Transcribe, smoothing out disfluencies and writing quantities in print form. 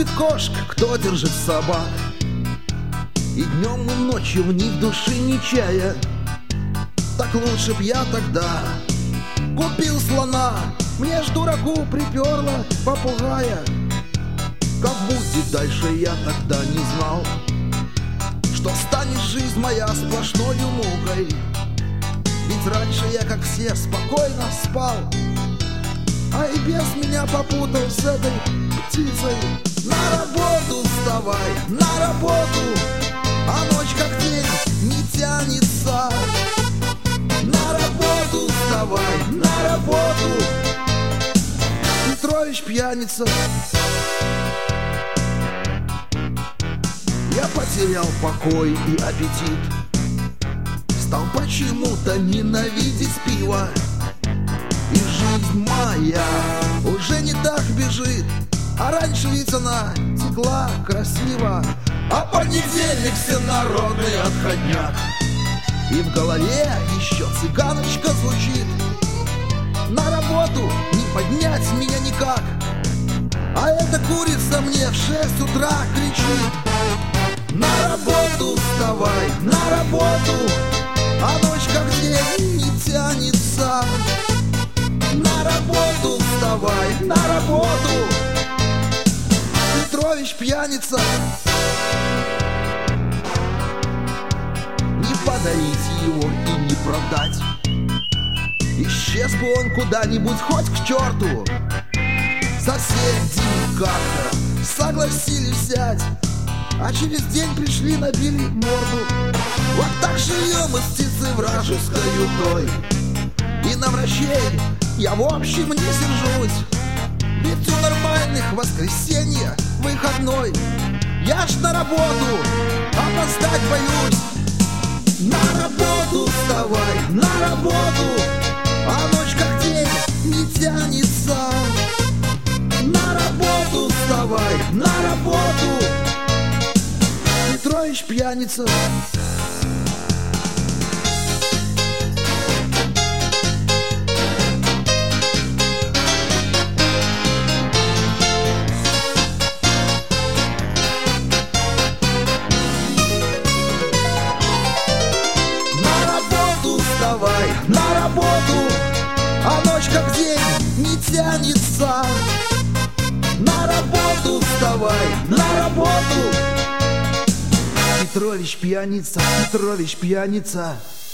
любит кошек, кто держит собак. И днем, и ночью в них души не чая. Так лучше б я тогда купил слона. Мне ж дураку приперла попугая. Как будет дальше, я тогда не знал, что станет жизнь моя сплошной мукой. Ведь раньше я, как все, спокойно спал, а и без меня попутал с этой птицей. На работу вставай, на работу, а ночь как день не тянется. На работу вставай, на работу, Петрович пьяница. Я потерял покой и аппетит, стал почему-то ненавидеть пиво. И жизнь моя уже не так бежит, а раньше ведь она текла красиво. А понедельник всенародный отходняк, и в голове еще цыганочка звучит. На работу не поднять меня никак, а эта курица мне в 6 утра кричит. На работу вставай, на работу, а ночь как день не тянется. На работу вставай, на работу, Петрович пьяница. Не подарить его и не продать, исчез бы он куда-нибудь, хоть к черту. Соседи как-то согласились взять, а через день пришли, набили морду. Вот так живем мы с птицей вражеской утой, и на врачей я в общем не сержусь. Ведь у нормальных воскресенье выходной. Я ж на работу опоздать боюсь. На работу вставай, на работу, а ночь как день не тянется. На работу вставай, на работу, Петрович пьяница. На работу, а ночь как день не тянется. На работу вставай, на работу, Петрович пьяница, Петрович пьяница.